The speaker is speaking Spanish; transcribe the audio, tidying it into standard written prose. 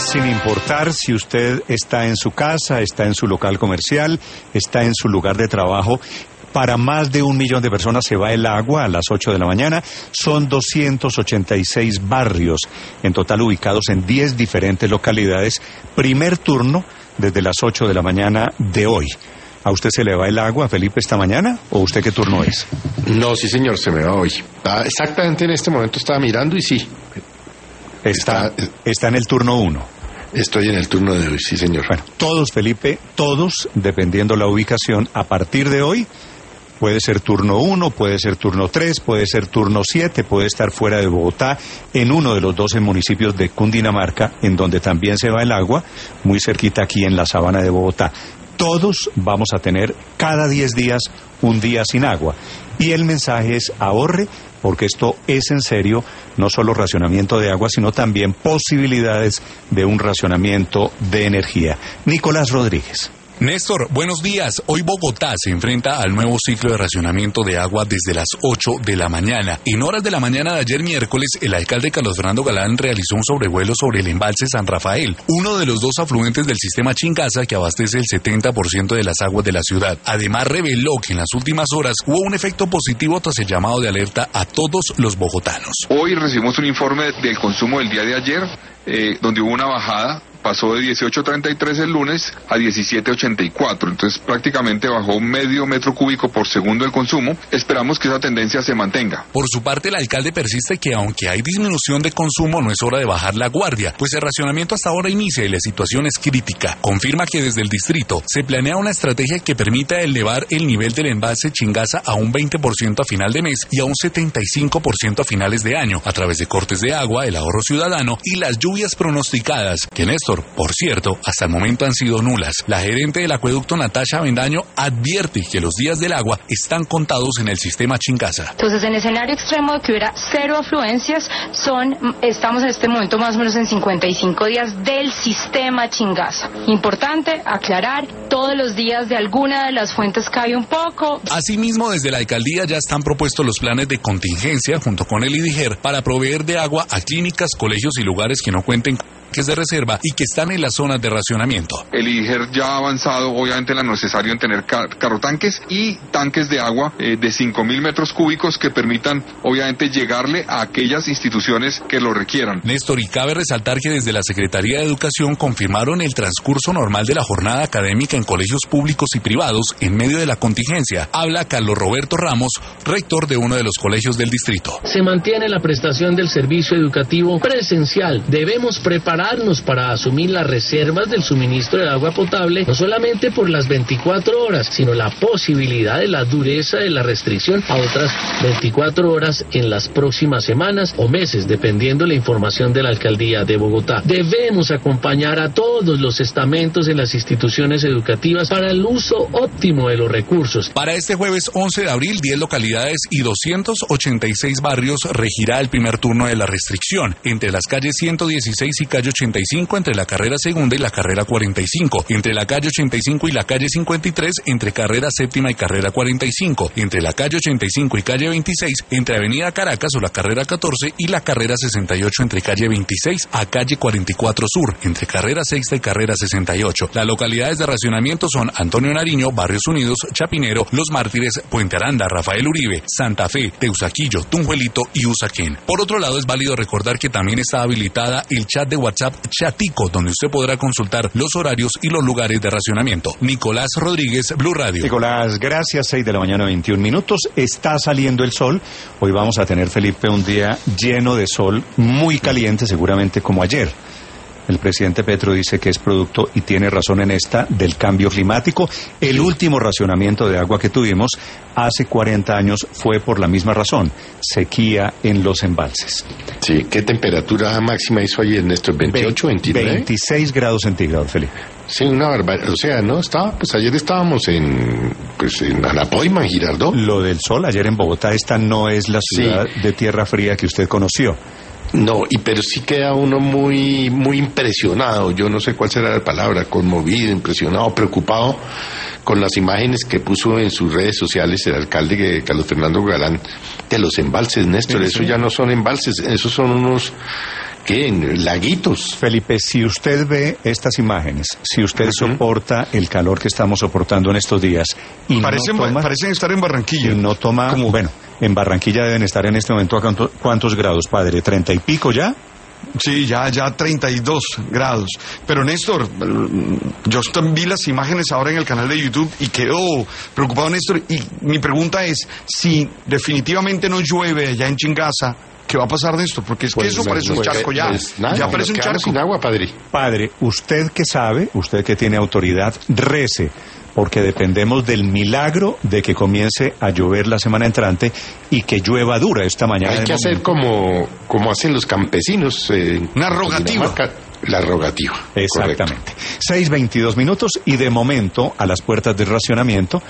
sin importar si usted está en su casa, está en su local comercial, está en su lugar de trabajo. Para más de 1 millón de personas se va el agua a las 8 de la mañana. Son 286 barrios, en total ubicados en 10 diferentes localidades. Primer turno desde las 8 de la mañana de hoy. ¿A usted se le va el agua, Felipe, esta mañana? ¿O usted qué turno es? No, sí, señor, se me va hoy. Exactamente en este momento estaba mirando y sí. Está en el turno 1. Estoy en el turno de hoy, sí, señor. Bueno, todos, Felipe, todos, dependiendo la ubicación, a partir de hoy, puede ser turno 1, puede ser turno 3, puede ser turno 7, puede estar fuera de Bogotá, en uno de los 12 municipios de Cundinamarca, en donde también se va el agua, muy cerquita aquí en la sabana de Bogotá. Todos vamos a tener cada 10 días un día sin agua. Y el mensaje es ahorre, porque esto es en serio, no solo racionamiento de agua, sino también posibilidades de un racionamiento de energía. Nicolás Rodríguez. Néstor, buenos días. Hoy Bogotá se enfrenta al nuevo ciclo de racionamiento de agua desde las 8 de la mañana. En horas de la mañana de ayer miércoles, el alcalde Carlos Fernando Galán realizó un sobrevuelo sobre el embalse San Rafael, uno de los 2 afluentes del sistema Chingaza que abastece el 70% de las aguas de la ciudad. Además, reveló que en las últimas horas hubo un efecto positivo tras el llamado de alerta a todos los bogotanos. Hoy recibimos un informe del consumo del día de ayer, donde hubo una bajada. Pasó de 18.33 el lunes a 17.84, entonces prácticamente bajó medio metro cúbico por segundo el consumo. Esperamos que esa tendencia se mantenga. Por su parte, el alcalde persiste que aunque hay disminución de consumo, no es hora de bajar la guardia, pues el racionamiento hasta ahora inicia y la situación es crítica. Confirma que desde el distrito se planea una estrategia que permita elevar el nivel del embalse Chingaza a un 20% a final de mes y a un 75% a finales de año, a través de cortes de agua, el ahorro ciudadano y las lluvias pronosticadas, que Néstor, por cierto, hasta el momento han sido nulas. La gerente del acueducto, Natasha Avendaño, advierte que los días del agua están contados en el sistema Chingaza. Entonces, en el escenario extremo de que hubiera 0 afluencias, estamos en este momento más o menos en 55 días del sistema Chingaza. Importante aclarar, todos los días de alguna de las fuentes cae un poco. Asimismo, desde la alcaldía ya están propuestos los planes de contingencia junto con el IDIGER para proveer de agua a clínicas, colegios y lugares que no cuenten de reserva y que están en las zonas de racionamiento. El IDIGER ya ha avanzado, obviamente, en lo necesario en tener carrotanques y tanques de agua de 5.000 metros cúbicos que permitan, obviamente, llegarle a aquellas instituciones que lo requieran. Néstor, y cabe resaltar que desde la Secretaría de Educación confirmaron el transcurso normal de la jornada académica en colegios públicos y privados en medio de la contingencia. Habla Carlos Roberto Ramos, rector de uno de los colegios del distrito. Se mantiene la prestación del servicio educativo presencial. Debemos prepararnos para asumir las reservas del suministro de agua potable, no solamente por las 24 horas, sino la posibilidad de la dureza de la restricción a otras 24 horas en las próximas semanas o meses, dependiendo la información de la Alcaldía de Bogotá. Debemos acompañar a todos los estamentos en las instituciones educativas para el uso óptimo de los recursos. Para este jueves 11 de abril, 10 localidades y 286 barrios regirá el primer turno de la restricción, entre las calles 116 y calle 85, entre la carrera segunda y la carrera 45, entre la calle 85 y la calle 53, entre carrera séptima y carrera 45, entre la calle 85 y calle 26, entre avenida Caracas o la carrera 14 y la carrera 68, entre calle 26 a calle 44 sur, entre carrera sexta y carrera 68. Las localidades de racionamiento son Antonio Nariño, Barrios Unidos, Chapinero, Los Mártires, Puente Aranda, Rafael Uribe, Santa Fe, Teusaquillo, Tunjuelito y Usaquén. Por otro lado, es válido recordar que también está habilitada el chat de WhatsApp Chatico, donde usted podrá consultar los horarios y los lugares de racionamiento. Nicolás Rodríguez, Blue Radio. Nicolás, gracias. 6 de la mañana, 21 minutos. Está saliendo el sol. Hoy vamos a tener, Felipe, un día lleno de sol, muy caliente, seguramente como ayer. El presidente Petro dice que es producto, y tiene razón en esta, del cambio climático. El último racionamiento de agua que tuvimos hace 40 años fue por la misma razón, sequía en los embalses. Sí, ¿qué temperatura máxima hizo ayer, Néstor? ¿28, 29? 26 grados centígrados, Felipe. Sí, una barbaridad. O sea, no estaba, pues ayer estábamos en Anapoima, en Girardot. Lo del sol, ayer en Bogotá, esta no es la ciudad de tierra fría que usted conoció. No, pero sí queda uno muy impresionado, yo no sé cuál será la palabra, conmovido, impresionado, preocupado con las imágenes que puso en sus redes sociales el alcalde Carlos Fernando Galán de los embalses, Néstor. Eso ya no son embalses, esos son unos ¿qué? Laguitos. Felipe, si usted ve estas imágenes, si usted soporta el calor que estamos soportando en estos días y parecen estar en Barranquilla. Y no toma, bueno, en Barranquilla deben estar en este momento a ¿cuántos grados, padre? ¿30 y pico ya? Sí, ya 32 grados. Pero Néstor, yo vi las imágenes ahora en el canal de YouTube y quedo preocupado, Néstor. Y mi pregunta es, si definitivamente no llueve allá en Chingaza, ¿qué va a pasar, Néstor? Porque es que eso parece un charco ya. Ya parece un charco. Sin agua, padre. Padre, usted que sabe, usted que tiene autoridad, rece, porque dependemos del milagro de que comience a llover la semana entrante y que llueva dura esta mañana. Hay que hacer como hacen los campesinos. Una rogativa. La rogativa. Exactamente. 6:22 y de momento, a las puertas del racionamiento,